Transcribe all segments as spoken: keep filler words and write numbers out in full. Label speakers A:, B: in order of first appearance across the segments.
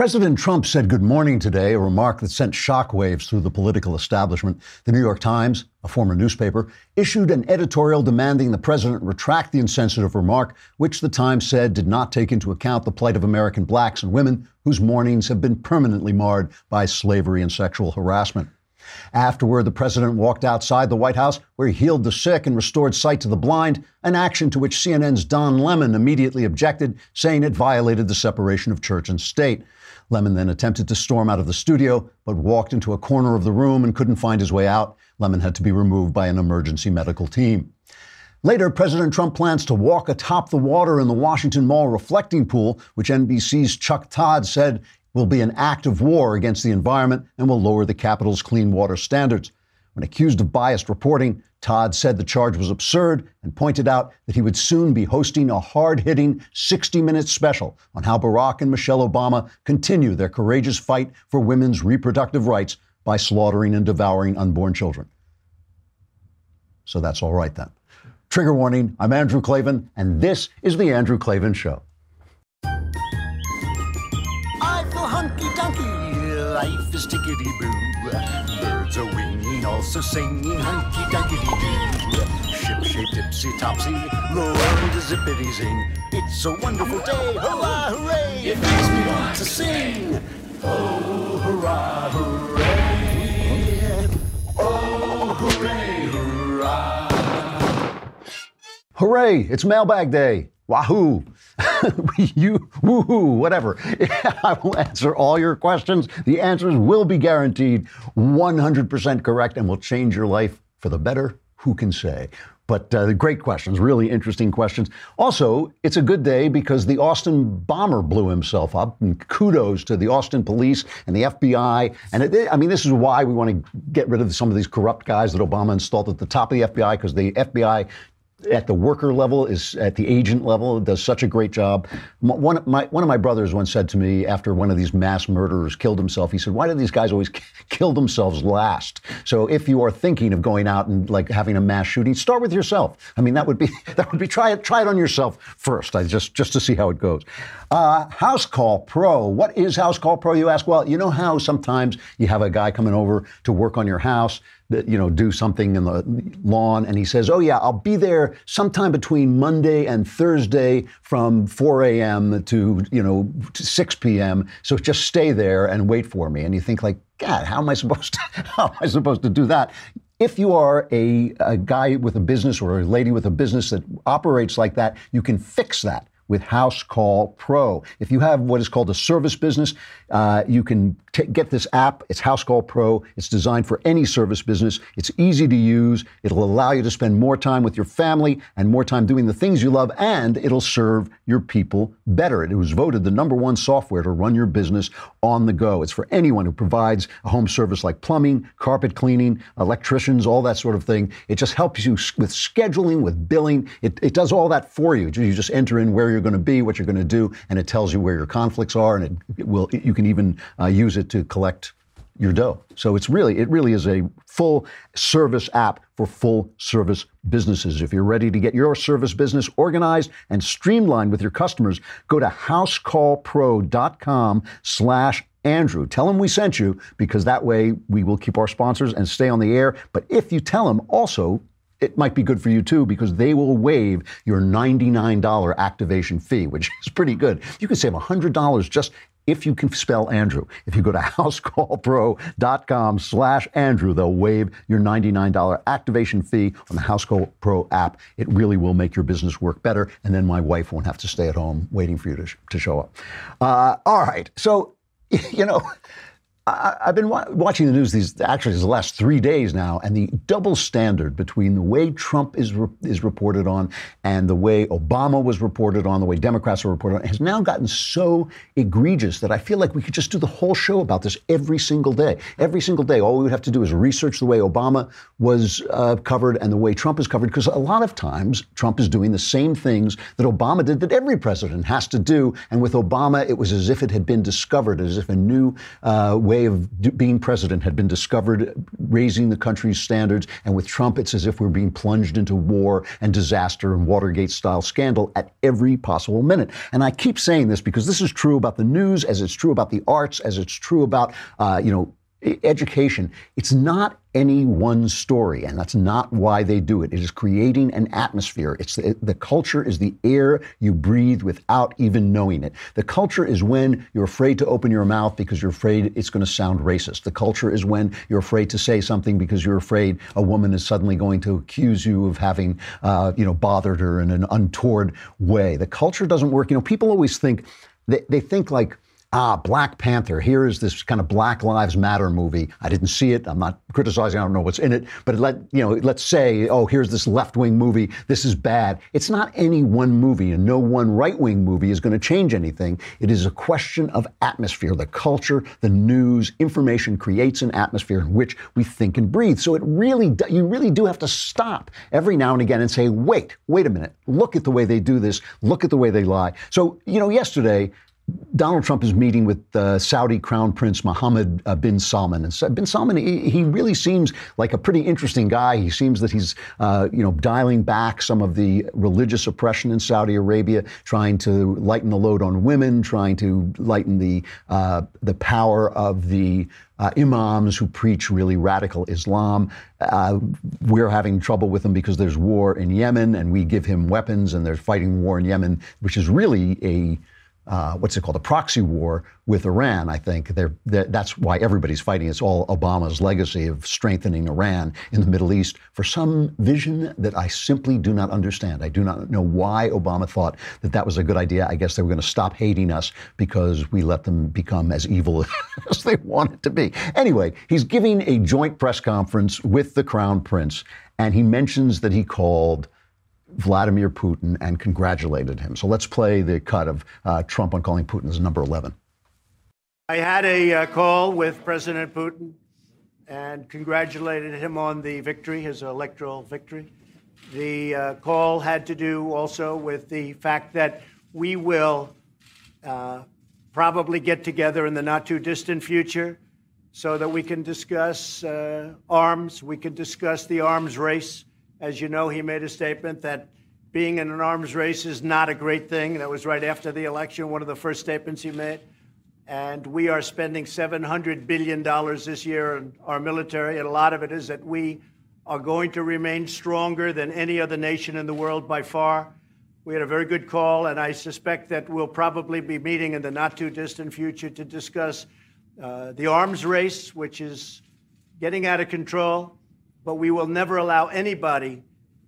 A: President Trump said good morning today, a remark that sent shockwaves through the political establishment. The New York Times, a former newspaper, issued an editorial demanding the president retract the insensitive remark, which the Times said did not take into account the plight of American blacks and women whose mornings have been permanently marred by slavery and sexual harassment. Afterward, the president walked outside the White House, where he healed the sick and restored sight to the blind, an action to which C N N's Don Lemon immediately objected, saying it violated the separation of church and state. Lemon then attempted to storm out of the studio, but walked into a corner of the room and couldn't find his way out. Lemon had to be removed by an emergency medical team. Later, President Trump plans to walk atop the water in the Washington Mall reflecting pool, which N B C's Chuck Todd said will be an act of war against the environment and will lower the Capitol's clean water standards. When accused of biased reporting, Todd said the charge was absurd and pointed out that he would soon be hosting a hard-hitting sixty-minute special on how Barack and Michelle Obama continue their courageous fight for women's reproductive rights by slaughtering and devouring unborn children. So that's all right then. Trigger warning, I'm Andrew Klavan, and this is The Andrew Klavan Show.
B: I feel hunky-dunky, life is tickety-boo. Birds are winging, also singing hunky-dunky-doo. Ship-shaped, tipsy-topsy, the world is zippity-zing. It's a wonderful day, hurrah, hooray! It makes me want to sing. Oh, hurrah, hooray! Oh, hooray, hurrah!
A: Hooray, it's Mailbag Day. Wahoo! you, woohoo, whatever. I will answer all your questions. The answers will be guaranteed one hundred percent correct and will change your life for the better. Who can say? But uh, great questions, really interesting questions. Also, it's a good day because the Austin bomber blew himself up. And kudos to the Austin police and the F B I. And it, I mean, this is why we want to get rid of some of these corrupt guys that Obama installed at the top of the F B I, because the F B I at the worker level, is at the agent level, does such a great job. One of my one of my brothers once said to me after one of these mass murderers killed himself, he said, "Why do these guys always kill themselves last?" So if you are thinking of going out and like having a mass shooting, start with yourself. I mean, that would be that would be try it try it on yourself first, I just just to see how it goes. Uh, House Call Pro. What is House Call Pro? You ask. Well, you know how sometimes you have a guy coming over to work on your house, that, you know, do something in the lawn, and he says, "Oh yeah, I'll be there sometime between Monday and Thursday from four a.m. to, you know, to six p.m. So just stay there and wait for me." And you think like, God, how am I supposed to, how am I supposed to do that? If you are a, a guy with a business or a lady with a business that operates like that, you can fix that with House Call Pro. If you have what is called a service business, uh, you can t- get this app. It's House Call Pro. It's designed for any service business. It's easy to use. It'll allow you to spend more time with your family and more time doing the things you love, and it'll serve your people better. It was voted the number one software to run your business on the go. It's for anyone who provides a home service like plumbing, carpet cleaning, electricians, all that sort of thing. It just helps you with scheduling, with billing. It, it does all that for you. You just enter in where you're going to be, what you're going to do, and it tells you where your conflicts are, and it, it will. It, you can even uh, use it to collect your dough. So it's really, it really is a full service app for full service businesses. If you're ready to get your service business organized and streamlined with your customers, go to housecallpro.com slash Andrew. Tell them we sent you, because that way we will keep our sponsors and stay on the air. But if you tell them also, it might be good for you too, because they will waive your ninety-nine dollars activation fee, which is pretty good. You can save one hundred dollars just if you can spell Andrew. If you go to housecallpro.com slash Andrew, they'll waive your ninety-nine dollars activation fee on the House Call Pro app. It really will make your business work better, and then my wife won't have to stay at home waiting for you to, sh- to show up. Uh, all right, so, you know, I, I've been wa- watching the news these actually the last three days now, and the double standard between the way Trump is re- is reported on and the way Obama was reported on, the way Democrats are reported on, has now gotten so egregious that I feel like we could just do the whole show about this every single day. Every single day, all we would have to do is research the way Obama was uh, covered and the way Trump is covered, because a lot of times Trump is doing the same things that Obama did, that every president has to do. And with Obama, it was as if it had been discovered, as if a new uh, way way of d- being president had been discovered, raising the country's standards. And with Trump, it's as if we're being plunged into war and disaster and Watergate-style scandal at every possible minute. And I keep saying this because this is true about the news, as it's true about the arts, as it's true about, uh, you know, education. It's not any one story, and that's not why they do it. It is creating an atmosphere. It's the, the culture is the air you breathe without even knowing it. The culture is when you're afraid to open your mouth because you're afraid it's going to sound racist. The culture is when you're afraid to say something because you're afraid a woman is suddenly going to accuse you of having, uh, you know, bothered her in an untoward way. The culture doesn't work. You know, people always think, they, they think like, Ah, Black Panther. Here is this kind of Black Lives Matter movie. I didn't see it. I'm not criticizing. I don't know what's in it. But let you know, let's say, oh, here's this left-wing movie. This is bad. It's not any one movie, and no one right-wing movie is going to change anything. It is a question of atmosphere. The culture, the news, information creates an atmosphere in which we think and breathe. So it really, do, you really do have to stop every now and again and say, wait, wait a minute. Look at the way they do this. Look at the way they lie. So, you know, yesterday, Donald Trump is meeting with uh, Saudi Crown Prince Mohammed uh, bin Salman. And bin Salman, he, he really seems like a pretty interesting guy. He seems that he's, uh, you know, dialing back some of the religious oppression in Saudi Arabia, trying to lighten the load on women, trying to lighten the uh, the power of the Uh, imams who preach really radical Islam. Uh, we're having trouble with them because there's war in Yemen, and we give him weapons, and they're fighting war in Yemen, which is really a Uh, what's it called? A proxy war with Iran. I think they're, they're, that's why everybody's fighting. It's all Obama's legacy of strengthening Iran in the Middle East for some vision that I simply do not understand. I do not know why Obama thought that that was a good idea. I guess they were going to stop hating us because we let them become as evil as they wanted to be. Anyway, he's giving a joint press conference with the Crown Prince, and he mentions that he called Vladimir Putin and congratulated him. So let's play the cut of uh, Trump on calling Putin as number eleven.
C: I had a uh, call with President Putin and congratulated him on the victory, his electoral victory. The uh, call had to do also with the fact that we will uh, probably get together in the not too distant future so that we can discuss uh, arms. We can discuss the arms race. As you know, he made a statement that being in an arms race is not a great thing. That was right after the election, one of the first statements he made. And we are spending seven hundred billion dollars this year on our military, and a lot of it is that we are going to remain stronger than any other nation in the world by far. We had a very good call, and I suspect that we'll probably be meeting in the not-too-distant future to discuss uh, the arms race, which is getting out of control. But we will never allow anybody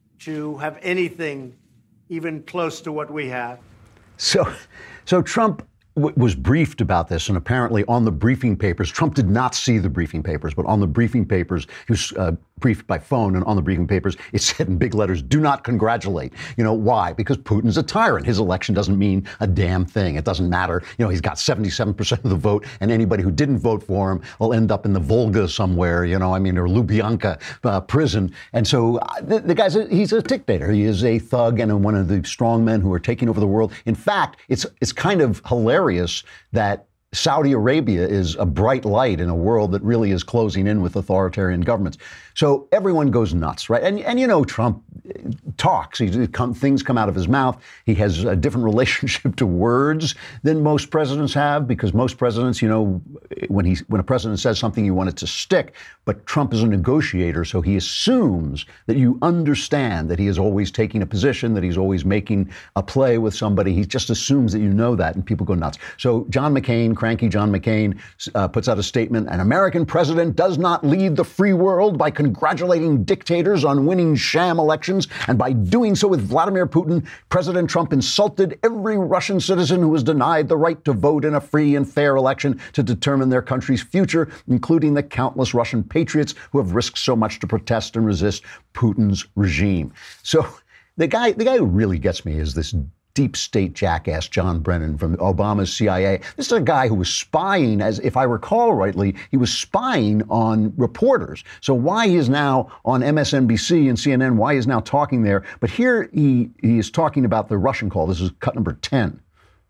C: to have anything even close to what we have.
A: So, so Trump w- was briefed about this, and apparently on the briefing papers, Trump did not see the briefing papers, but on the briefing papers, he was uh, briefed by phone, and on the briefing papers, it said in big letters, do not congratulate. You know, why? Because Putin's a tyrant. His election doesn't mean a damn thing. It doesn't matter. You know, he's got seventy-seven percent of the vote, and anybody who didn't vote for him will end up in the Volga somewhere, you know, I mean, or Lubyanka uh, prison. And so uh, the, the guy's, a, he's a dictator. He is a thug and a, one of the strong men who are taking over the world. In fact, it's it's kind of hilarious that Saudi Arabia is a bright light in a world that really is closing in with authoritarian governments. So everyone goes nuts, right? And, and you know, Trump talks. He, come, things come out of his mouth. He has a different relationship to words than most presidents have, because most presidents, you know, when he when a president says something, you want it to stick. But Trump is a negotiator, so he assumes that you understand that he is always taking a position, that he's always making a play with somebody. He just assumes that you know that, and people go nuts. So John McCain, cranky John McCain, uh, puts out a statement: an American president does not lead the free world by congratulating dictators on winning sham elections, and by doing so with Vladimir Putin, President Trump insulted every Russian citizen who was denied the right to vote in a free and fair election to determine their country's future, including the countless Russian patriots who have risked so much to protest and resist Putin's regime. So the guy, the guy who really gets me is this deep state jackass, John Brennan from Obama's C I A. This is a guy who was spying, as if I recall rightly, he was spying on reporters. So why he is now on M S N B C and C N N, why he is now talking there. But here he, he is talking about the Russian call. This is cut number ten.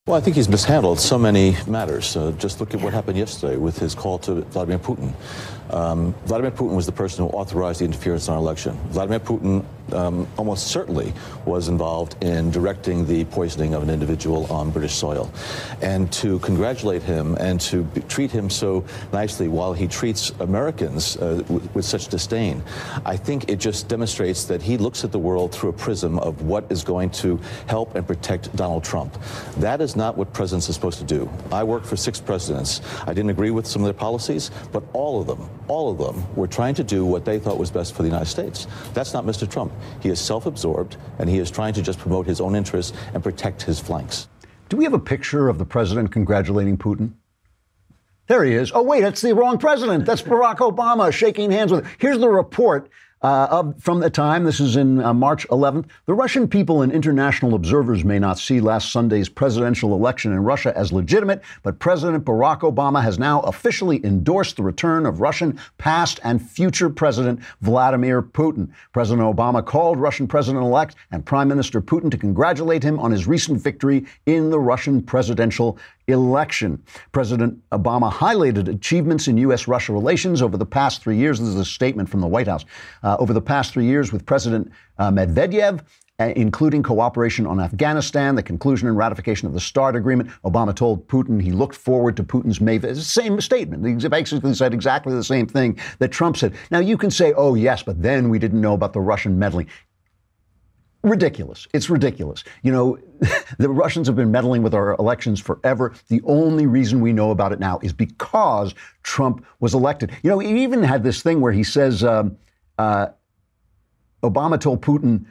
D: Well, I think he's mishandled so many matters. Uh, just look at what happened yesterday with his call to Vladimir Putin. Um, Vladimir Putin was the person who authorized the interference in our election. Vladimir Putin um, almost certainly was involved in directing the poisoning of an individual on British soil. And to congratulate him and to be, treat him so nicely while he treats Americans uh, with, with such disdain, I think it just demonstrates that he looks at the world through a prism of what is going to help and protect Donald Trump. That is not what presidents are supposed to do. I worked for six presidents. I didn't agree with some of their policies, but all of them, all of them were trying to do what they thought was best for the United States. That's not Mister Trump. He is self-absorbed, and he is trying to just promote his own interests and protect his flanks.
A: Do we have a picture of the president congratulating Putin? There he is. Oh, wait, that's the wrong president. That's Barack Obama shaking hands with him. Here's the report uh, of, from the time. This is in uh, March eleventh. The Russian people and international observers may not see last Sunday's presidential election in Russia as legitimate, but President Barack Obama has now officially endorsed the return of Russian past and future President Vladimir Putin. President Obama called Russian President-elect and Prime Minister Putin to congratulate him on his recent victory in the Russian presidential election. President Obama highlighted achievements in U S Russia relations over the past three years. This is a statement from the White House. Uh, over the past three years with President uh, Medvedev, uh, including cooperation on Afghanistan, the conclusion and ratification of the START agreement. Obama told Putin he looked forward to Putin's May visit. Same statement. He basically said exactly the same thing that Trump said. Now, you can say, oh, yes, but then we didn't know about the Russian meddling. Ridiculous. It's ridiculous. You know, the Russians have been meddling with our elections forever. The only reason we know about it now is because Trump was elected. You know, he even had this thing where he says, um, uh, Obama told Putin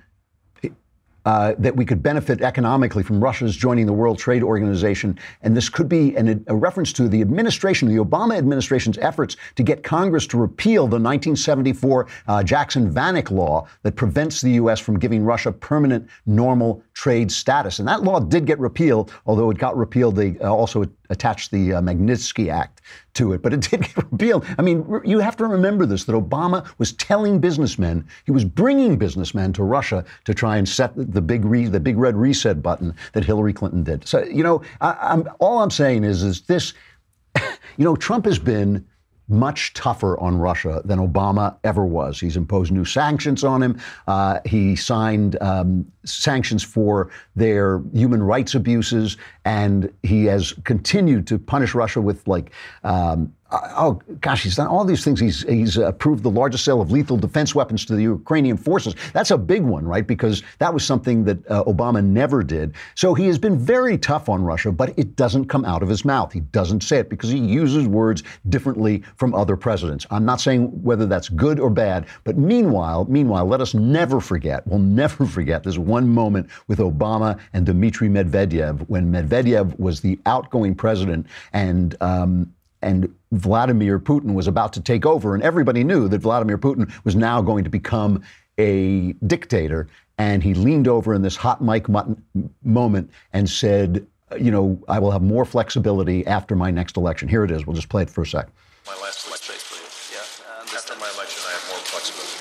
A: Uh, that we could benefit economically from Russia's joining the World Trade Organization. And this could be an, a reference to the administration, the Obama administration's efforts to get Congress to repeal the nineteen seventy-four uh, Jackson-Vanik law that prevents the U S from giving Russia permanent normal trade status. And that law did get repealed, although it got repealed. They uh, also attached the uh, Magnitsky Act to it, but it did get repealed. I mean, you have to remember this, that Obama was telling businessmen, he was bringing businessmen to Russia to try and set the big re- the big red reset button that Hillary Clinton did. So, you know, I, I'm, all I'm saying is, is this, you know, Trump has been much tougher on Russia than Obama ever was. He's imposed new sanctions on him. Uh, he signed um, sanctions for their human rights abuses, and he has continued to punish Russia with, like, um, oh, gosh, he's done all these things. He's he's approved the largest sale of lethal defense weapons to the Ukrainian forces. That's a big one, right? Because that was something that uh, Obama never did. So he has been very tough on Russia, but it doesn't come out of his mouth. He doesn't say it because he uses words differently from other presidents. I'm not saying whether that's good or bad, but meanwhile, meanwhile, let us never forget, we'll never forget this one moment with Obama and Dmitry Medvedev when Medvedev was the outgoing president and um, and Vladimir Putin was about to take over, and everybody knew that Vladimir Putin was now going to become a dictator. And he leaned over in this hot mic moment and said, you know, I will have more flexibility after my next election. Here it is. We'll just play it for a sec.
E: My last election, yeah. Uh, after my election, I have more flexibility.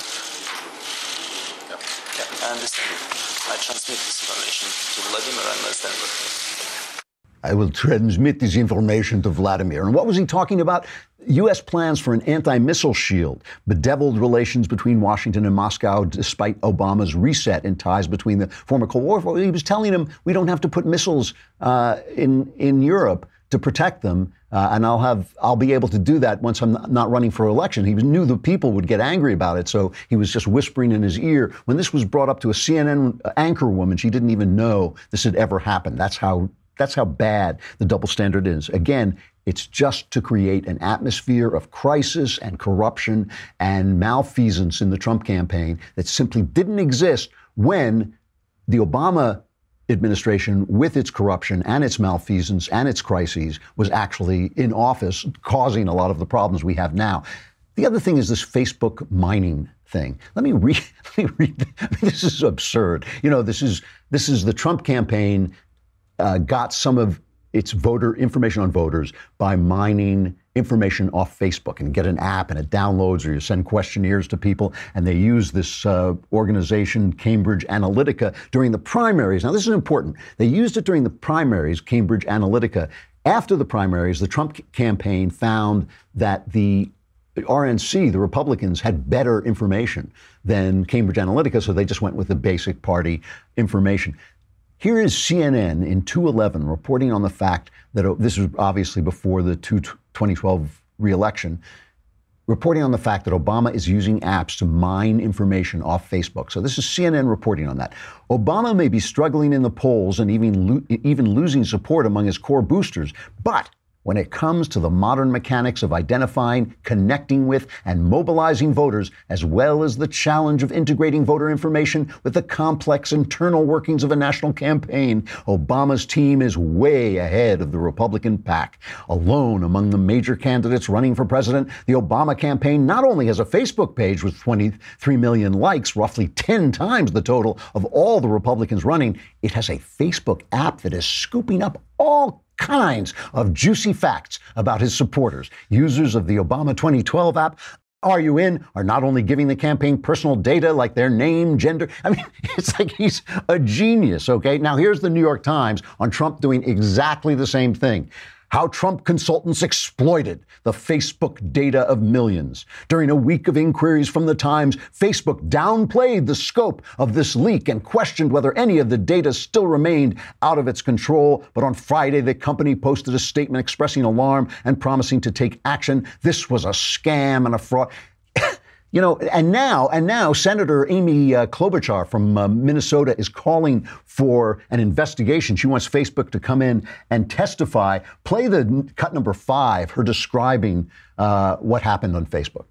E: Yeah. Yeah, I understand. I transmit this information to Vladimir and understand what.
A: I will transmit this information to Vladimir. And what was he talking about? U S plans for an anti-missile shield, bedeviled relations between Washington and Moscow, despite Obama's reset in ties between the former Cold War. He was telling him we don't have to put missiles uh, in in Europe to protect them, uh, and I'll have I'll be able to do that once I'm not running for election. He knew the people would get angry about it, so he was just whispering in his ear. When this was brought up to a C N N anchor woman, she didn't even know this had ever happened. That's how. That's how bad the double standard is. Again, it's just to create an atmosphere of crisis and corruption and malfeasance in the Trump campaign that simply didn't exist when the Obama administration, with its corruption and its malfeasance and its crises, was actually in office, causing a lot of the problems we have now. The other thing is this Facebook mining thing. Let me read. Let me read. I mean, this is absurd. You know, this is this is the Trump campaign. Uh, got some of its voter information on voters by mining information off Facebook, and get an app and it downloads, or you send questionnaires to people. And they use this uh, organization, Cambridge Analytica, during the primaries. Now, this is important. They used it during the primaries, Cambridge Analytica. After the primaries, the Trump campaign found that the R N C, the Republicans, had better information than Cambridge Analytica, so they just went with the basic party information. Here is C N N in two eleven reporting on the fact that, uh, this was obviously before the twenty twelve re-election, reporting on the fact that Obama is using apps to mine information off Facebook. So this is C N N reporting on that. Obama may be struggling in the polls and even, lo- even losing support among his core boosters, but when it comes to the modern mechanics of identifying, connecting with, and mobilizing voters, as well as the challenge of integrating voter information with the complex internal workings of a national campaign, Obama's team is way ahead of the Republican pack. Alone among the major candidates running for president, the Obama campaign not only has a Facebook page with twenty-three million likes, roughly ten times the total of all the Republicans running, it has a Facebook app that is scooping up all kinds of juicy facts about his supporters. Users of the Obama twenty twelve app, Are You In?, are not only giving the campaign personal data like their name, gender. I mean, it's like he's a genius, okay? Now, here's the New York Times on Trump doing exactly the same thing. How Trump consultants exploited the Facebook data of millions. During a week of inquiries from the Times, Facebook downplayed the scope of this leak and questioned whether any of the data still remained out of its control. But on Friday, the company posted a statement expressing alarm and promising to take action. This was a scam and a fraud. You know, and now, and now Senator Amy uh, Klobuchar from uh, Minnesota is calling for an investigation. She wants Facebook to come in and testify. Play the cut number five, her describing uh, what happened on Facebook.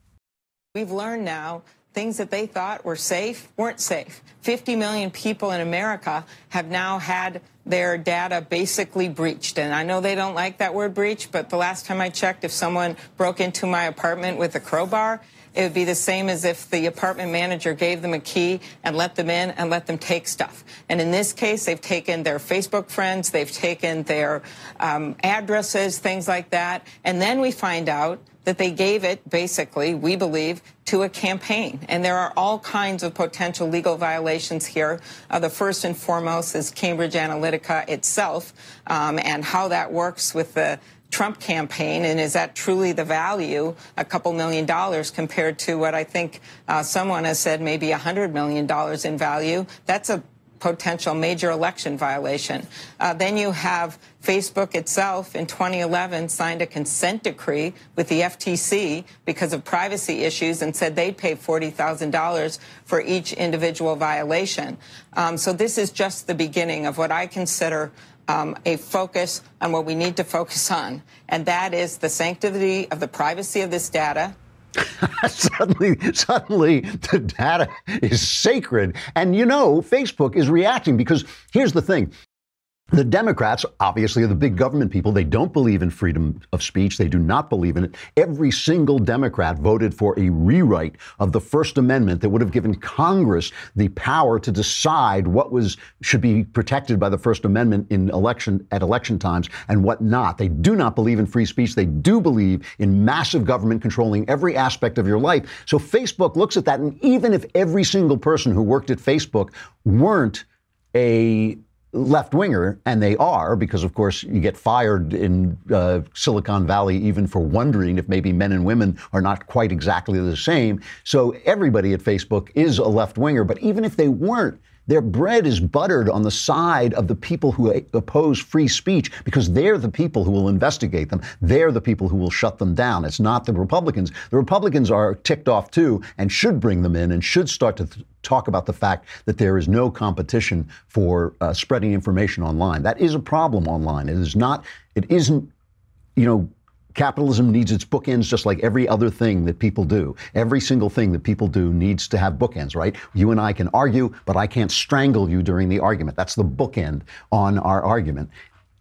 F: We've learned now things that they thought were safe weren't safe. fifty million people in America have now had their data basically breached. And I know they don't like that word breach, but the last time I checked, if someone broke into my apartment with a crowbar, it would be the same as if the apartment manager gave them a key and let them in and let them take stuff. And in this case, they've taken their Facebook friends, they've taken their um, addresses, things like that. And then we find out that they gave it, basically, we believe, to a campaign. And there are all kinds of potential legal violations here. Uh, the first and foremost is Cambridge Analytica itself, um, and how that works with the Trump campaign, and is that truly the value, a couple million dollars, compared to what I think uh, someone has said, maybe a hundred million dollars in value? That's a potential major election violation. Uh, then you have Facebook itself in twenty eleven signed a consent decree with the F T C because of privacy issues and said they'd pay forty thousand dollars for each individual violation. Um, so this is just the beginning of what I consider Um, a focus on what we need to focus on, and that is the sanctity of the privacy of this data.
A: suddenly, suddenly, the data is sacred. And, you know, Facebook is reacting because here's the thing. The Democrats, obviously, are the big government people. They don't believe in freedom of speech. They do not believe in it. Every single Democrat voted for a rewrite of the First Amendment that would have given Congress the power to decide what was should be protected by the First Amendment in election at election times and what not. They do not believe in free speech. They do believe in massive government controlling every aspect of your life. So Facebook looks at that, and even if every single person who worked at Facebook weren't a left-winger, and they are, because, of course, you get fired in uh, Silicon Valley even for wondering if maybe men and women are not quite exactly the same. So everybody at Facebook is a left-winger. But even if they weren't, their bread is buttered on the side of the people who oppose free speech, because they're the people who will investigate them. They're the people who will shut them down. It's not the Republicans. The Republicans are ticked off, too, and should bring them in and should start to th- talk about the fact that there is no competition for uh, spreading information online. That is a problem online. It is not, it isn't, you know, capitalism needs its bookends just like every other thing that people do. Every single thing that people do needs to have bookends, right? You and I can argue, but I can't strangle you during the argument. That's the bookend on our argument.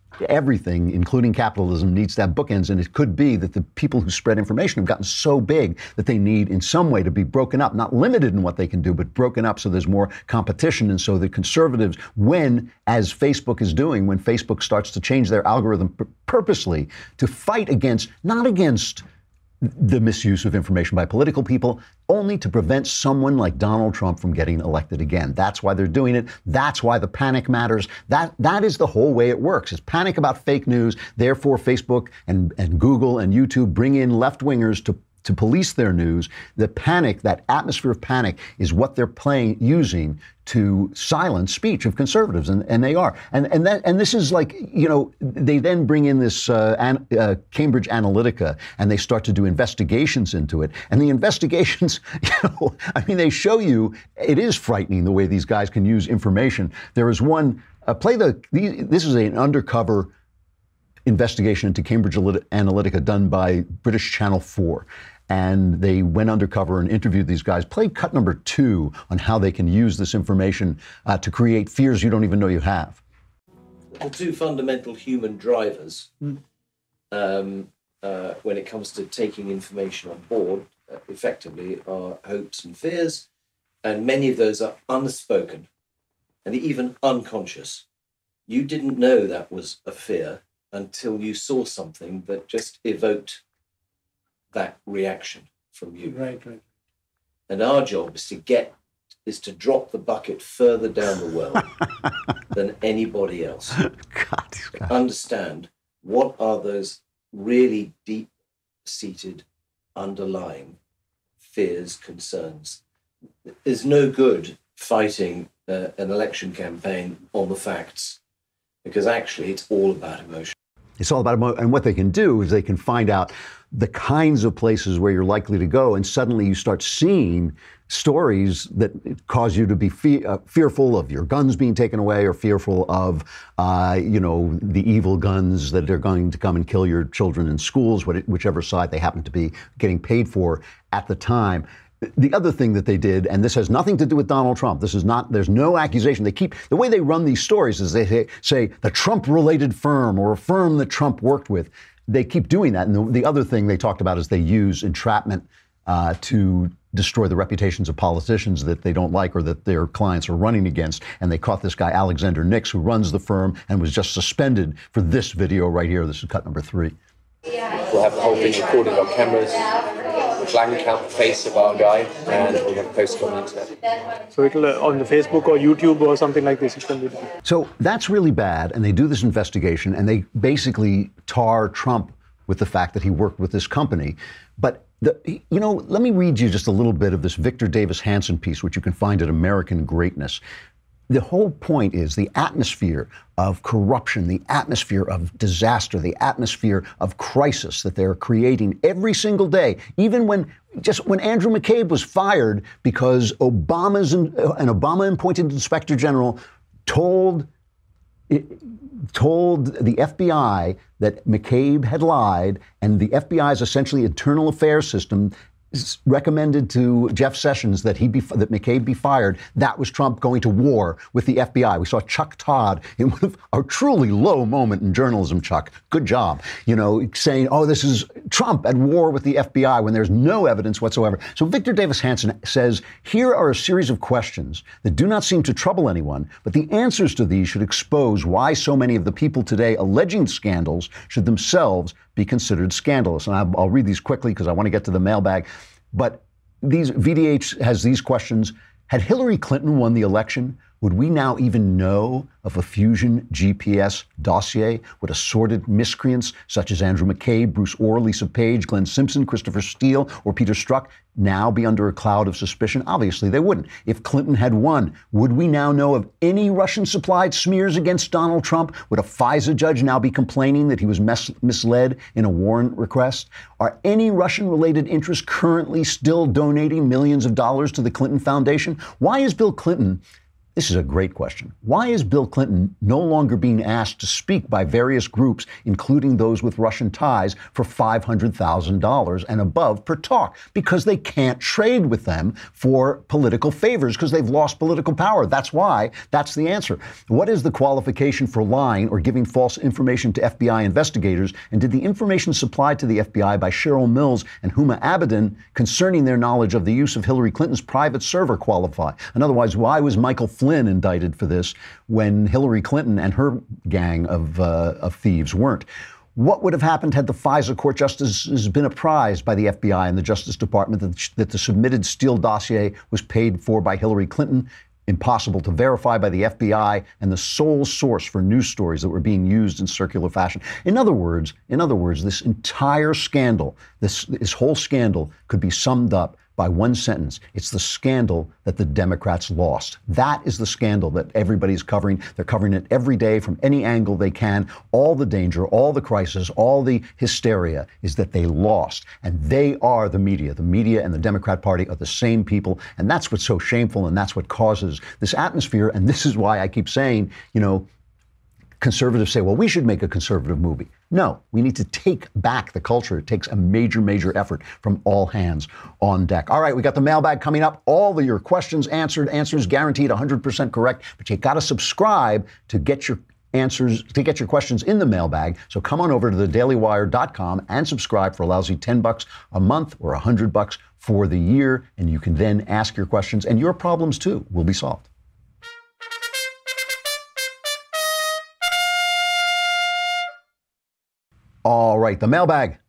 A: everything, including capitalism, needs to have bookends, and it could be that the people who spread information have gotten so big that they need in some way to be broken up, not limited in what they can do, but broken up so there's more competition. And so the conservatives, when, as Facebook is doing, when Facebook starts to change their algorithm p- purposely to fight against, not against the misuse of information by political people, only to prevent someone like Donald Trump from getting elected again. That's why they're doing it. That's why the panic matters. That that is the whole way it works. It's panic about fake news. Therefore, Facebook and, and Google and YouTube bring in left-wingers to to police their news. The panic, that atmosphere of panic, is what they're playing, using to silence speech of conservatives, and, and they are. And and that and this is like, you know, they then bring in this uh, an, uh, Cambridge Analytica, and they start to do investigations into it. And the investigations, you know, I mean, they show you it is frightening the way these guys can use information. There is one, uh, play the, the, this is an undercover investigation into Cambridge Analytica done by British Channel four. And they went undercover and interviewed these guys. Play cut number two on how they can use this information uh, to create fears you don't even know you have.
G: The two fundamental human drivers mm. um, uh, when it comes to taking information on board uh, effectively are hopes and fears. And many of those are unspoken and even unconscious. You didn't know that was a fear until you saw something that just evoked that reaction from you.
C: Right, right.
G: And our job is to get, is to drop the bucket further down the well than anybody else.
A: God, God.
G: Understand what are those really deep-seated, underlying fears, concerns. There's no good fighting uh, an election campaign on the facts, because actually it's all about emotion.
A: It's all about emotion. And what they can do is they can find out the kinds of places where you're likely to go, and suddenly you start seeing stories that cause you to be fe- uh, fearful of your guns being taken away, or fearful of, uh, you know, the evil guns that are going to come and kill your children in schools, whichever side they happen to be getting paid for at the time. The other thing that they did, and this has nothing to do with Donald Trump, this is not, there's no accusation. They keep, the way they run these stories is they say the Trump-related firm or a firm that Trump worked with. They keep doing that. And the, the other thing they talked about is they use entrapment uh, to destroy the reputations of politicians that they don't like or that their clients are running against. And they caught this guy, Alexander Nix, who runs the firm and was just suspended for this video right here. This is cut number three.
H: We'll have the whole thing recorded on cameras, blank out the face of our guy, and we're going to post it on the internet.
I: So it'll uh, on the Facebook or YouTube or something like this. It can be.
A: So that's really bad, and they do this investigation, and they basically tar Trump with the fact that he worked with this company. But the, you know, let me read you just a little bit of this Victor Davis Hanson piece, which you can find at American Greatness. The whole point is the atmosphere of corruption, the atmosphere of disaster, the atmosphere of crisis that they're creating every single day. Even when, just when Andrew McCabe was fired because Obama's an Obama-appointed inspector general told told the F B I that McCabe had lied, and the F B I's essentially internal affairs system recommended to Jeff Sessions that he be that McCabe be fired. That was Trump going to war with the F B I. We saw Chuck Todd in one of a truly low moment in journalism. Chuck, good job. You know, saying, "Oh, this is Trump at war with the F B I," when there's no evidence whatsoever. So Victor Davis Hanson says, "Here are a series of questions that do not seem to trouble anyone, but the answers to these should expose why so many of the people today alleging scandals should themselves be considered scandalous." And I'll, I'll read these quickly because I want to get to the mailbag. But these V D H has these questions. Had Hillary Clinton won the election, would we now even know of a Fusion G P S dossier? Would assorted miscreants such as Andrew McCabe, Bruce Orr, Lisa Page, Glenn Simpson, Christopher Steele, or Peter Strzok now be under a cloud of suspicion? Obviously, they wouldn't. If Clinton had won, would we now know of any Russian-supplied smears against Donald Trump? Would a FISA judge now be complaining that he was mis- misled in a warrant request? Are any Russian-related interests currently still donating millions of dollars to the Clinton Foundation? Why is Bill Clinton This is a great question. Why is Bill Clinton no longer being asked to speak by various groups, including those with Russian ties, for five hundred thousand dollars and above per talk? Because they can't trade with them for political favors because they've lost political power. That's why. That's the answer. What is the qualification for lying or giving false information to F B I investigators? And did the information supplied to the F B I by Cheryl Mills and Huma Abedin concerning their knowledge of the use of Hillary Clinton's private server qualify? And otherwise, why was Michael Flynn indicted for this when Hillary Clinton and her gang of, uh, of thieves weren't? What would have happened had the FISA court justices been apprised by the F B I and the Justice Department that, that the submitted Steele dossier was paid for by Hillary Clinton? Impossible to verify by the F B I and the sole source for news stories that were being used in circular fashion. In other words, in other words, this entire scandal, this, this whole scandal could be summed up by one sentence. It's the scandal that the Democrats lost. That is the scandal that everybody's covering. They're covering it every day from any angle they can. All the danger, all the crisis, all the hysteria is that they lost. And they are the media. The media and the Democrat Party are the same people. And that's what's so shameful. And that's what causes this atmosphere. And this is why I keep saying, you know, conservatives say, well, we should make a conservative movie. No, we need to take back the culture. It takes a major, major effort from all hands on deck. All right, we got the mailbag coming up. All of your questions answered, answers guaranteed one hundred percent correct. But you got to subscribe to get your answers, to get your questions in the mailbag. So come on over to the daily wire dot com and subscribe for a lousy ten bucks a month or one hundred bucks for the year. And you can then ask your questions, and your problems too will be solved. All right, the mailbag.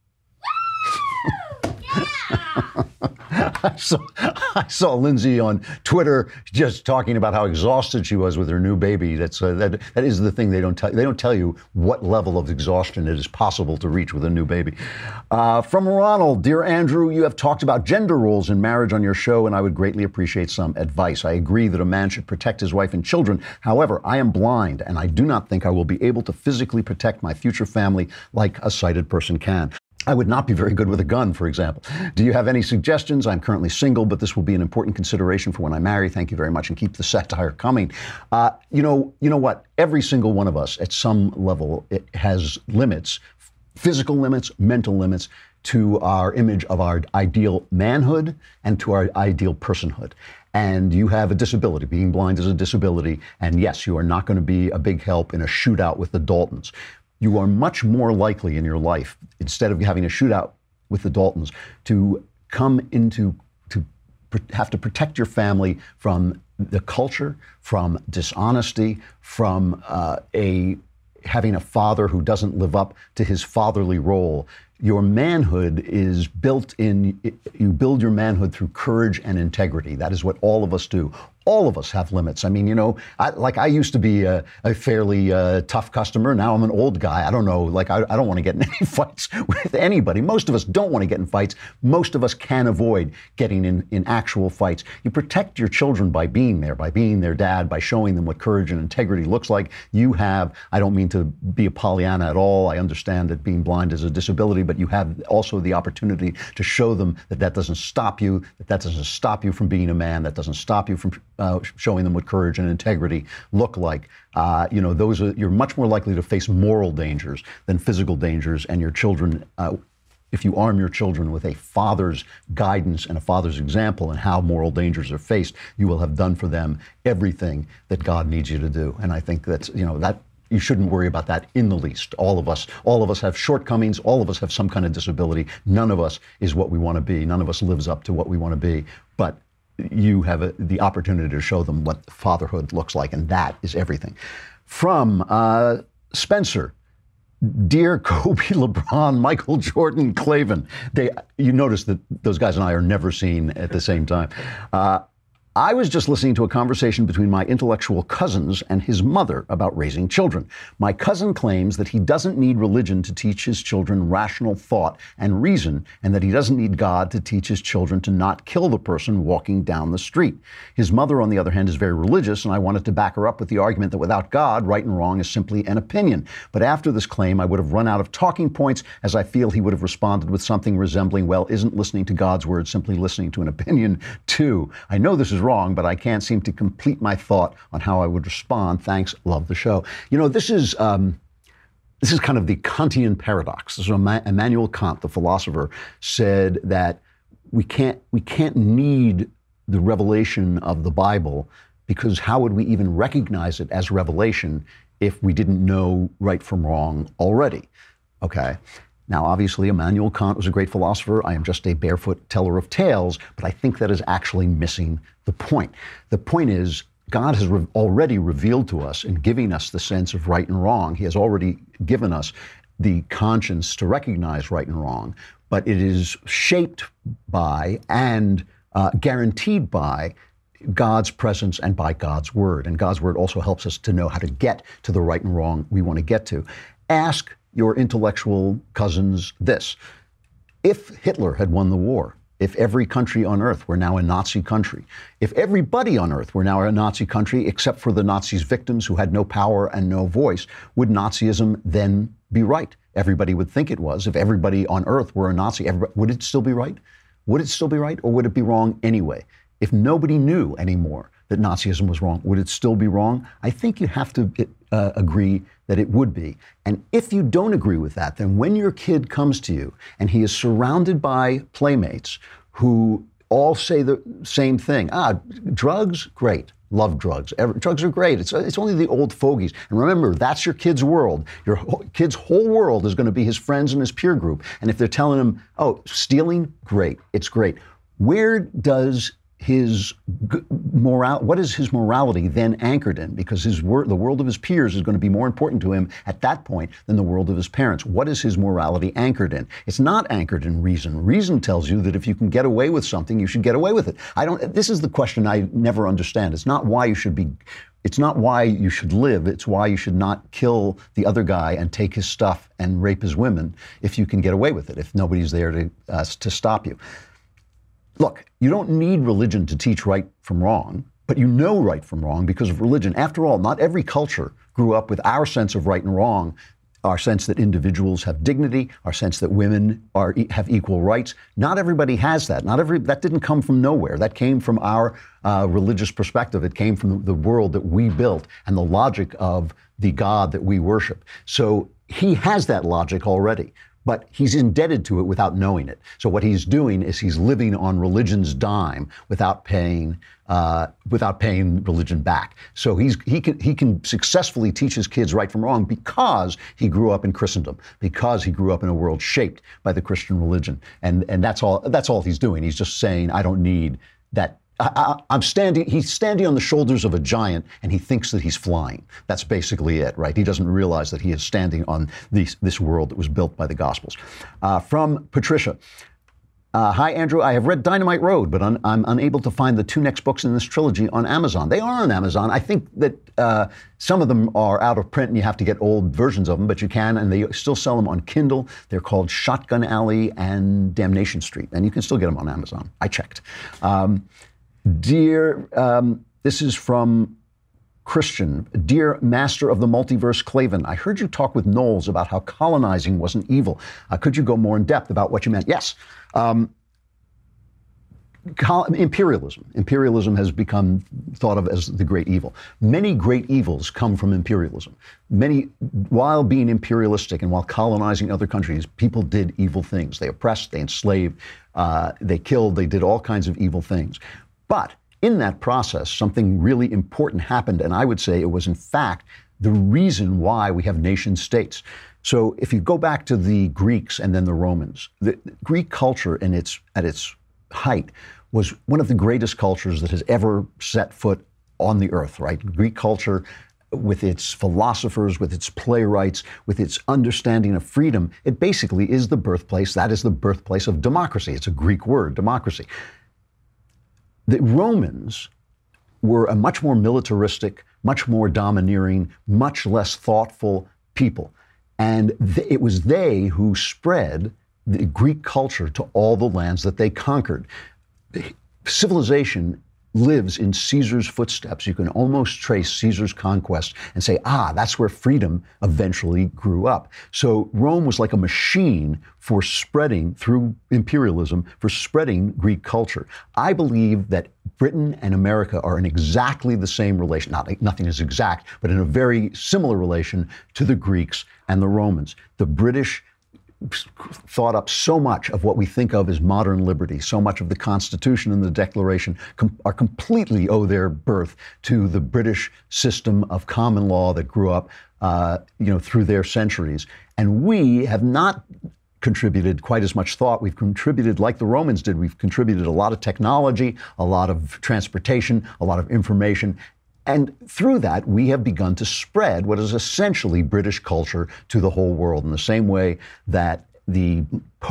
A: I saw, I saw Lindsay on Twitter just talking about how exhausted she was with her new baby. That's uh, that that is the thing they don't tell. They don't tell you what level of exhaustion it is possible to reach with a new baby. Uh, from Ronald, dear Andrew, you have talked about gender roles in marriage on your show, and I would greatly appreciate some advice. I agree that a man should protect his wife and children. However, I am blind, and I do not think I will be able to physically protect my future family like a sighted person can. I would not be very good with a gun, for example. Do you have any suggestions? I'm currently single, but this will be an important consideration for when I marry. Thank you very much, and keep the satire coming. Uh, you know, you know what? Every single one of us, at some level, it has limits, physical limits, mental limits, to our image of our ideal manhood and to our ideal personhood. And you have a disability. Being blind is a disability. And yes, you are not going to be a big help in a shootout with the Daltons. You are much more likely in your life, instead of having a shootout with the Daltons, to come into, to have to protect your family from the culture, from dishonesty, from uh, a having a father who doesn't live up to his fatherly role. Your manhood is built in, you build your manhood through courage and integrity. That is what all of us do. All of us have limits. I mean, you know, I, like I used to be a, a fairly uh, tough customer. Now I'm an old guy. I don't know. Like, I, I don't want to get in any fights with anybody. Most of us don't want to get in fights. Most of us can avoid getting in, in actual fights. You protect your children by being there, by being their dad, by showing them what courage and integrity looks like. You have, I don't mean to be a Pollyanna at all. I understand that being blind is a disability, but you have also the opportunity to show them that that doesn't stop you, that that doesn't stop you from being a man, that doesn't stop you from Uh, showing them what courage and integrity look like. Uh, you know, those are, you're much more likely to face moral dangers than physical dangers, and your children, uh, if you arm your children with a father's guidance and a father's example and how moral dangers are faced, you will have done for them everything that God needs you to do. And I think that's, you know, that you shouldn't worry about that in the least. All of us, all of us have shortcomings. All of us have some kind of disability. None of us is what we want to be. None of us lives up to what we want to be. But you have a, the opportunity to show them what fatherhood looks like, and that is everything. From uh, Spencer, dear Kobe, LeBron, Michael Jordan, Clavin. They, you notice that those guys and I are never seen at the same time. Uh, I was just listening to a conversation between my intellectual cousins and his mother about raising children. My cousin claims that he doesn't need religion to teach his children rational thought and reason, and that he doesn't need God to teach his children to not kill the person walking down the street. His mother, on the other hand, is very religious, and I wanted to back her up with the argument that without God, right and wrong is simply an opinion. But after this claim, I would have run out of talking points, as I feel he would have responded with something resembling, well, isn't listening to God's word simply listening to an opinion too? I know this is wrong. wrong, but I can't seem to complete my thought on how I would respond. Thanks, love the show. You know, this is um, this is kind of the Kantian paradox. This is Immanuel Kant, the philosopher, said that we can't we can't need the revelation of the Bible, because how would we even recognize it as revelation if we didn't know right from wrong already? Okay. Now, obviously, Immanuel Kant was a great philosopher. I am just a barefoot teller of tales, but I think that is actually missing the point. The point is, God has re- already revealed to us and giving us the sense of right and wrong. He has already given us the conscience to recognize right and wrong, but it is shaped by and uh, guaranteed by God's presence and by God's word. And God's word also helps us to know how to get to the right and wrong we want to get to. Ask your intellectual cousins this. If Hitler had won the war, if every country on earth were now a Nazi country, if everybody on earth were now a Nazi country except for the Nazis' victims who had no power and no voice, would Nazism then be right? Everybody would think it was. If everybody on earth were a Nazi, would it still be right? Would it still be right, or would it be wrong anyway? If nobody knew anymore that Nazism was wrong, would it still be wrong? I think you have to uh, agree that it would be. And if you don't agree with that, then when your kid comes to you and he is surrounded by playmates who all say the same thing, ah, drugs, great. Love drugs. Every, drugs are great. It's, it's only the old fogies. And remember, that's your kid's world. Your ho- kid's whole world is going to be his friends and his peer group. And if they're telling him, oh, stealing, great. It's great. Where does his g- moral, what is his morality then anchored in? Because his wor- the world of his peers is going to be more important to him at that point than the world of his parents. What is his morality anchored in? It's not anchored in reason. Reason tells you that if you can get away with something, you should get away with it. I don't, this is the question I never understand. It's not why you should be, it's not why you should live. It's why you should not kill the other guy and take his stuff and rape his women if you can get away with it, if nobody's there to, uh, to stop you. Look, you don't need religion to teach right from wrong, but you know right from wrong because of religion. After all, not every culture grew up with our sense of right and wrong, our sense that individuals have dignity, our sense that women are have equal rights. Not everybody has that. Not every that didn't come from nowhere. That came from our uh, religious perspective. It came from the world that we built and the logic of the God that we worship. So he has that logic already. But he's indebted to it without knowing it. So what he's doing is he's living on religion's dime without paying uh, without paying religion back. So he's he can he can successfully teach his kids right from wrong because he grew up in Christendom, because he grew up in a world shaped by the Christian religion, and and that's all that's all he's doing. He's just saying, I don't need that. I, I, I'm standing, he's standing on the shoulders of a giant and he thinks that he's flying. That's basically it, right? He doesn't realize that he is standing on these, this world that was built by the Gospels. Uh, from Patricia. Uh, Hi, Andrew. I have read Dynamite Road, but un- I'm unable to find the two next books in this trilogy on Amazon. They are on Amazon. I think that uh, some of them are out of print and you have to get old versions of them, but you can, and they still sell them on Kindle. They're called Shotgun Alley and Damnation Street, and you can still get them on Amazon. I checked. Um, Dear, um, this is from Christian. Dear Master of the Multiverse Klavan, I heard you talk with Knowles about how colonizing wasn't evil. Uh, could you go more in depth about what you meant? Yes. Um, col- imperialism. Imperialism has become thought of as the great evil. Many great evils come from imperialism. Many, while being imperialistic and while colonizing other countries, people did evil things. They oppressed, they enslaved, uh, they killed, they did all kinds of evil things. But in that process, something really important happened, and I would say it was, in fact, the reason why we have nation states. So if you go back to the Greeks and then the Romans, the Greek culture in its, at its height was one of the greatest cultures that has ever set foot on the earth, right? Greek culture, with its philosophers, with its playwrights, with its understanding of freedom, it basically is the birthplace, that is the birthplace of democracy. It's a Greek word, democracy. The Romans were a much more militaristic, much more domineering, much less thoughtful people. And th- it was they who spread the Greek culture to all the lands that they conquered. Civilization lives in Caesar's footsteps. You can almost trace Caesar's conquest and say, ah, that's where freedom eventually grew up. So Rome was like a machine for spreading, through imperialism, for spreading Greek culture. I believe that Britain and America are in exactly the same relation, not nothing is exact, but in a very similar relation to the Greeks and the Romans. The British thought up so much of what we think of as modern liberty, so much of the Constitution and the Declaration com- are completely owe their birth to the British system of common law that grew up, uh, you know, through their centuries. And we have not contributed quite as much thought. We've contributed, like the Romans did, we've contributed a lot of technology, a lot of transportation, a lot of information. And through that, we have begun to spread what is essentially British culture to the whole world in the same way that the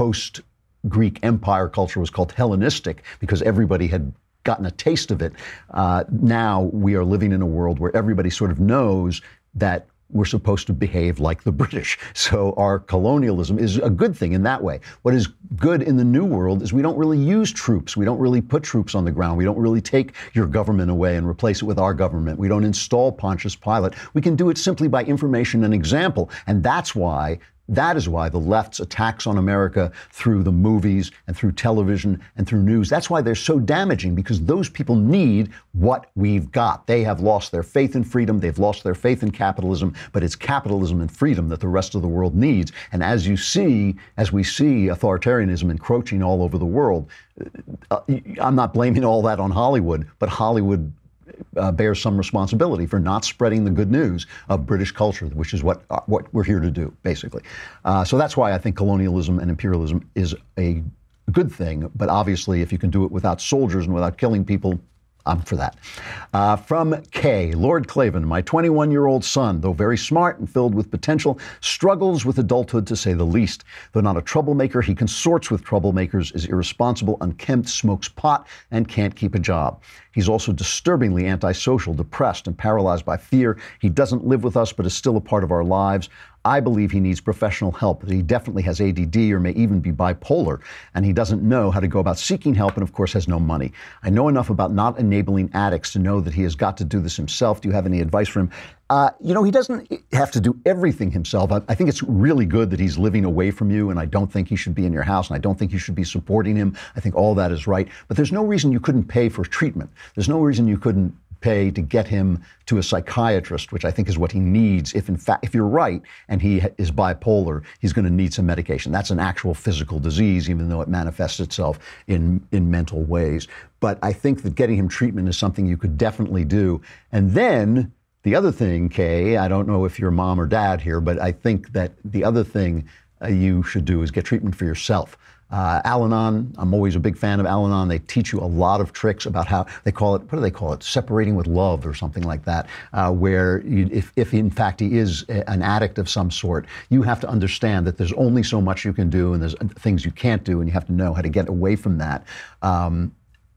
A: post-Greek Empire culture was called Hellenistic because everybody had gotten a taste of it. Uh, now we are living in a world where everybody sort of knows that we're supposed to behave like the British. So our colonialism is a good thing in that way. What is good in the New World is we don't really use troops. We don't really put troops on the ground. We don't really take your government away and replace it with our government. We don't install Pontius Pilate. We can do it simply by information and example. And that's why That is why the left's attacks on America through the movies and through television and through news, that's why they're so damaging, because those people need what we've got. They have lost their faith in freedom. They've lost their faith in capitalism, but it's capitalism and freedom that the rest of the world needs. And as you see, as we see authoritarianism encroaching all over the world, uh, I'm not blaming all that on Hollywood, but Hollywood Uh, bears some responsibility for not spreading the good news of British culture, which is what uh, what we're here to do, basically. Uh, so that's why I think colonialism and imperialism is a good thing. But obviously, if you can do it without soldiers and without killing people, I'm for that. Uh, from Kay, Lord Klavan, my twenty-one-year-old son, though very smart and filled with potential, struggles with adulthood to say the least. Though not a troublemaker, he consorts with troublemakers, is irresponsible, unkempt, smokes pot, and can't keep a job. He's also disturbingly antisocial, depressed, and paralyzed by fear. He doesn't live with us, but is still a part of our lives. I believe he needs professional help, that he definitely has A D D or may even be bipolar, and he doesn't know how to go about seeking help and, of course, has no money. I know enough about not enabling addicts to know that he has got to do this himself. Do you have any advice for him? Uh, you know, he doesn't have to do everything himself. I, I think it's really good that he's living away from you, and I don't think he should be in your house, and I don't think you should be supporting him. I think all that is right. But there's no reason you couldn't pay for treatment. There's no reason you couldn't pay to get him to a psychiatrist, which I think is what he needs. If in fact, if you're right and he is bipolar, he's going to need some medication. That's an actual physical disease, even though it manifests itself in, in mental ways. But I think that getting him treatment is something you could definitely do. And then the other thing, Kay, I don't know if you're mom or dad here, but I think that the other thing uh, you should do is get treatment for yourself. Uh, Al-Anon, I'm always a big fan of Al-Anon. They teach you a lot of tricks about how they call it, what do they call it? Separating with love or something like that, uh, where you, if, if in fact he is a, an addict of some sort, you have to understand that there's only so much you can do and there's things you can't do, and you have to know how to get away from that. Um,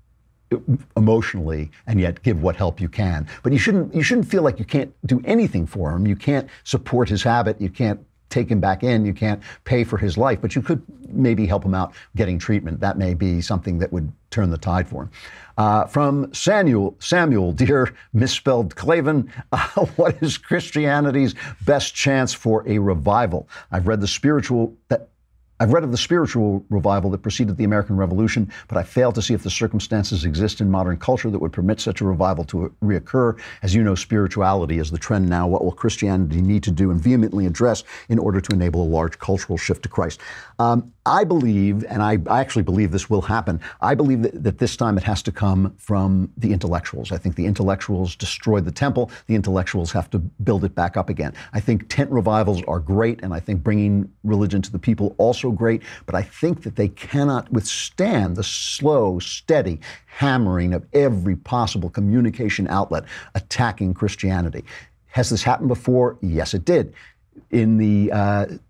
A: emotionally, and yet give what help you can. But you shouldn't you shouldn't feel like you can't do anything for him. You can't support his habit. You can't take him back in. You can't pay for his life, but you could maybe help him out getting treatment. That may be something that would turn the tide for him. Uh, from Samuel, Samuel, dear misspelled Klavan, uh, what is Christianity's best chance for a revival? I've read the spiritual that I've read of the spiritual revival that preceded the American Revolution, but I fail to see if the circumstances exist in modern culture that would permit such a revival to reoccur. As you know, spirituality is the trend now. What will Christianity need to do and vehemently address in order to enable a large cultural shift to Christ? Um, I believe, and I, I actually believe this will happen, I believe that, that this time it has to come from the intellectuals. I think the intellectuals destroyed the temple. The intellectuals have to build it back up again. I think tent revivals are great, and I think bringing religion to the people also great, but I think that they cannot withstand the slow, steady hammering of every possible communication outlet attacking Christianity. Has this happened before? Yes, it did. In the uh,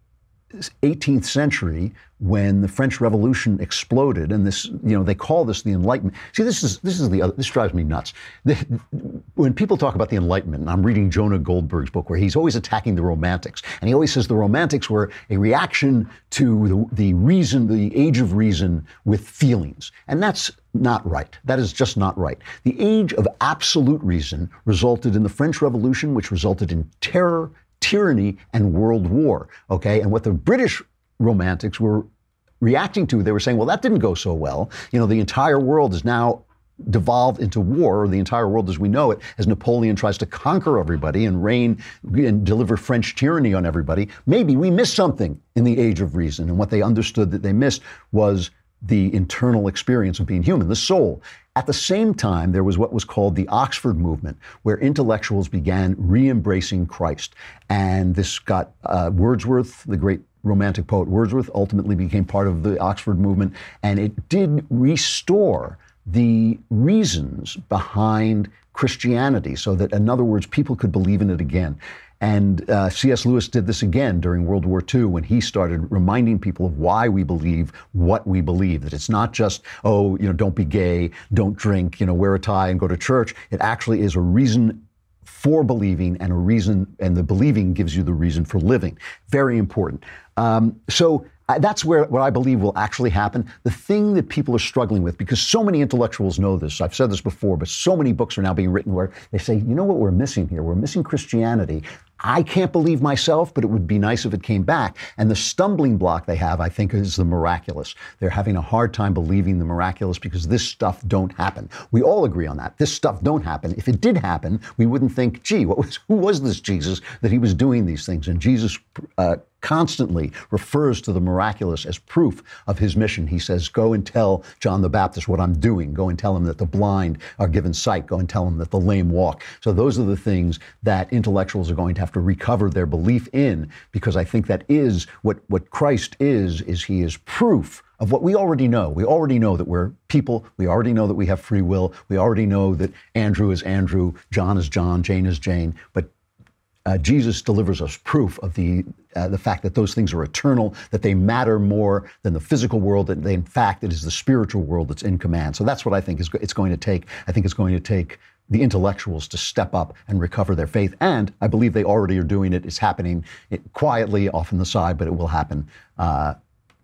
A: eighteenth century, when the French Revolution exploded, and this, you know, they call this the Enlightenment. See, this is this is the other, this drives me nuts. The, when people talk about the Enlightenment, and I'm reading Jonah Goldberg's book, where he's always attacking the Romantics, and he always says the Romantics were a reaction to the, the reason, the age of reason with feelings, and that's not right. That is just not right. The age of absolute reason resulted in the French Revolution, which resulted in terror, tyranny, and world war. Okay, and what the British Romantics were reacting to, they were saying, well, that didn't go so well. You know, the entire world is now devolved into war, or the entire world as we know it, as Napoleon tries to conquer everybody and reign and deliver French tyranny on everybody. Maybe we missed something in the age of reason. And what they understood that they missed was the internal experience of being human, the soul. At the same time, there was what was called the Oxford movement, where intellectuals began re-embracing Christ. And this got uh, Wordsworth, the great Romantic poet Wordsworth, ultimately became part of the Oxford movement, and it did restore the reasons behind Christianity, so that, in other words, people could believe in it again. And uh, C S Lewis did this again during World War Two, when he started reminding people of why we believe what we believe, that it's not just, oh, you know, don't be gay, don't drink, you know, wear a tie and go to church. It actually is a reason for believing, and a reason, and the believing gives you the reason for living. Very important. Um, so uh, that's where what I believe will actually happen. The thing that people are struggling with, because so many intellectuals know this, I've said this before, but so many books are now being written where they say, you know what we're missing here? We're missing Christianity. I can't believe myself, but it would be nice if it came back. And the stumbling block they have, I think, is the miraculous. They're having a hard time believing the miraculous because this stuff don't happen. We all agree on that. This stuff don't happen. If it did happen, we wouldn't think, gee, what was, who was this Jesus that he was doing these things? And Jesus uh, constantly refers to the miraculous as proof of his mission. He says, go and tell John the Baptist what I'm doing. Go and tell him that the blind are given sight. Go and tell him that the lame walk. So those are the things that intellectuals are going to have to recover their belief in, because I think that is what, what Christ is, is he is proof of what we already know. We already know that we're people. We already know that we have free will. We already know that Andrew is Andrew, John is John, Jane is Jane. But Uh, Jesus delivers us proof of the uh, the fact that those things are eternal, that they matter more than the physical world, that they, in fact, it is the spiritual world that's in command. So that's what I think is it's going to take. I think it's going to take the intellectuals to step up and recover their faith. And I believe they already are doing it. It's happening quietly off on the side, but it will happen. Uh,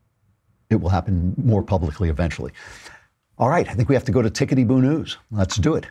A: it will happen more publicly eventually. All right, I think we have to go to Tickety Boo News. Let's do it.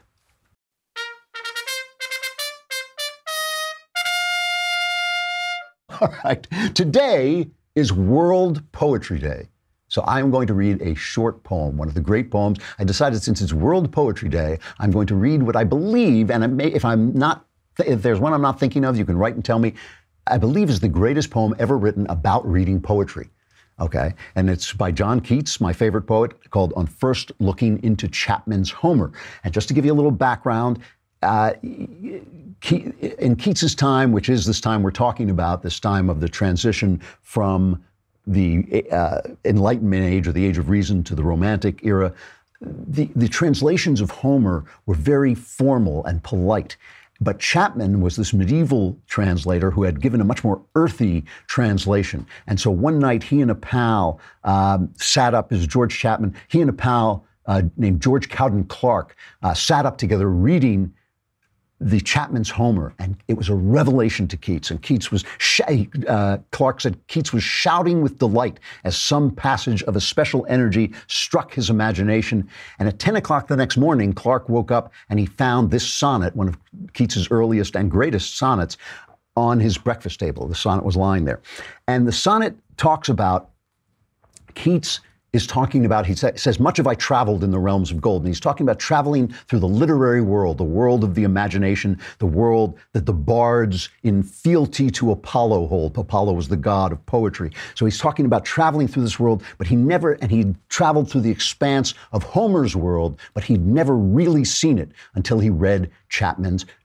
A: All right. Today is World Poetry Day. So I'm going to read a short poem, one of the great poems. I decided since it's World Poetry Day, I'm going to read what I believe, and I may, if I'm not, if there's one I'm not thinking of, you can write and tell me, I believe is the greatest poem ever written about reading poetry. Okay. And it's by John Keats, my favorite poet, called On First Looking into Chapman's Homer. And just to give you a little background, uh, in Keats's time, which is this time we're talking about, this time of the transition from the uh, Enlightenment age or the Age of Reason to the Romantic era, the, the translations of Homer were very formal and polite. But Chapman was this medieval translator who had given a much more earthy translation. And so one night he and a pal um, sat up, as George Chapman, he and a pal uh, named George Cowden Clarke uh, sat up together reading the Chapman's Homer, and it was a revelation to Keats. And Keats was, sh- uh, Clarke said Keats was shouting with delight as some passage of a special energy struck his imagination. And at ten o'clock the next morning, Clarke woke up and he found this sonnet, one of Keats's earliest and greatest sonnets, on his breakfast table. The sonnet was lying there. And the sonnet talks about Keats is talking about, he says, much have I traveled in the realms of gold. And he's talking about traveling through the literary world, the world of the imagination, the world that the bards in fealty to Apollo hold. Apollo was the god of poetry. So he's talking about traveling through this world, but he never, and he traveled through the expanse of Homer's world, but he'd never really seen it until he read Chapman's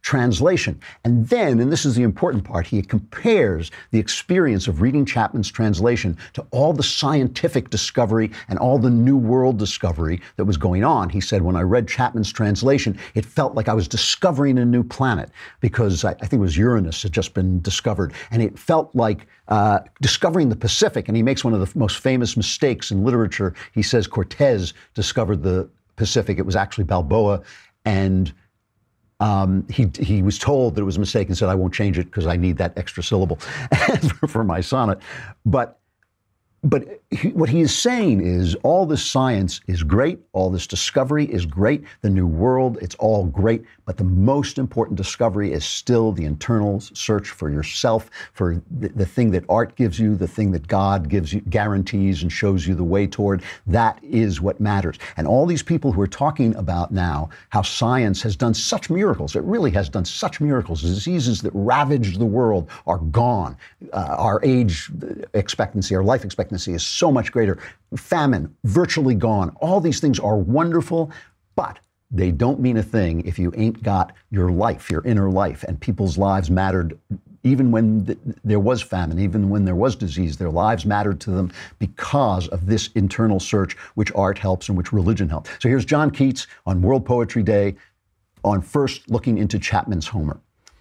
A: translation. And then, and this is the important part, he compares the experience of reading Chapman's translation to all the scientific discovery and all the New World discovery that was going on. He said, when I read Chapman's translation, it felt like I was discovering a new planet, because I, I think it was Uranus had just been discovered. And it felt like uh, discovering the Pacific. And he makes one of the most famous mistakes in literature. He says Cortez discovered the Pacific. It was actually Balboa. And Um, he he was told that it was a mistake and said, I won't change it because I need that extra syllable for, for my sonnet. But but he, what he is saying is all this science is great, all this discovery is great, the New World, it's all great, but the most important discovery is still the internal search for yourself, for the, the thing that art gives you, the thing that God gives you, guarantees and shows you the way toward. That is what matters. And all these people who are talking about now how science has done such miracles, it really has done such miracles. The diseases that ravaged the world are gone. Uh, our age expectancy, our life expectancy is so much greater. Famine, virtually gone. All these things are wonderful, but they don't mean a thing if you ain't got your life, your inner life, and people's lives mattered even when th- there was famine, even when there was disease. Their lives mattered to them because of this internal search, which art helps and which religion helps. So here's John Keats on World Poetry Day, on first looking into Chapman's Homer.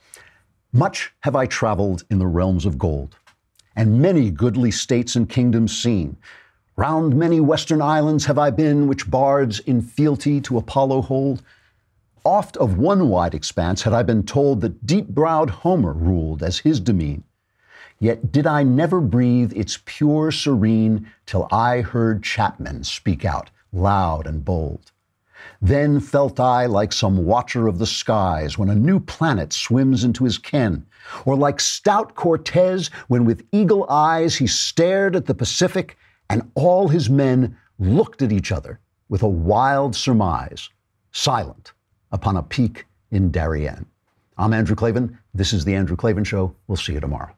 A: Much have I traveled in the realms of gold, and many goodly states and kingdoms seen. Round many western islands have I been, which bards in fealty to Apollo hold. Oft of one wide expanse had I been told that deep-browed Homer ruled as his demesne. Yet did I never breathe its pure serene till I heard Chapman speak out loud and bold. Then felt I like some watcher of the skies when a new planet swims into his ken, or like stout Cortez when with eagle eyes he stared at the Pacific and all his men looked at each other with a wild surmise, silent upon a peak in Darien. I'm Andrew Klavan. This is The Andrew Klavan Show. We'll see you tomorrow.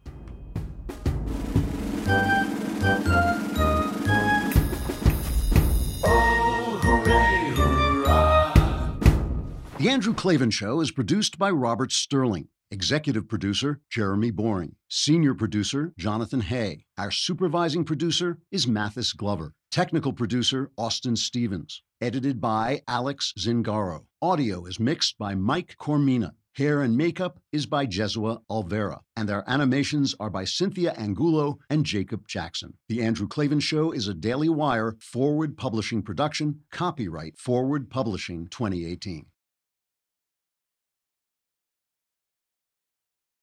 A: The Andrew Klavan Show is produced by Robert Sterling. Executive producer, Jeremy Boring. Senior producer, Jonathan Hay. Our supervising producer is Mathis Glover. Technical producer, Austin Stevens. Edited by Alex Zingaro. Audio is mixed by Mike Cormina. Hair and makeup is by Jesua Alvera. And our animations are by Cynthia Angulo and Jacob Jackson. The Andrew Klavan Show is a Daily Wire Forward Publishing production. Copyright Forward Publishing twenty eighteen.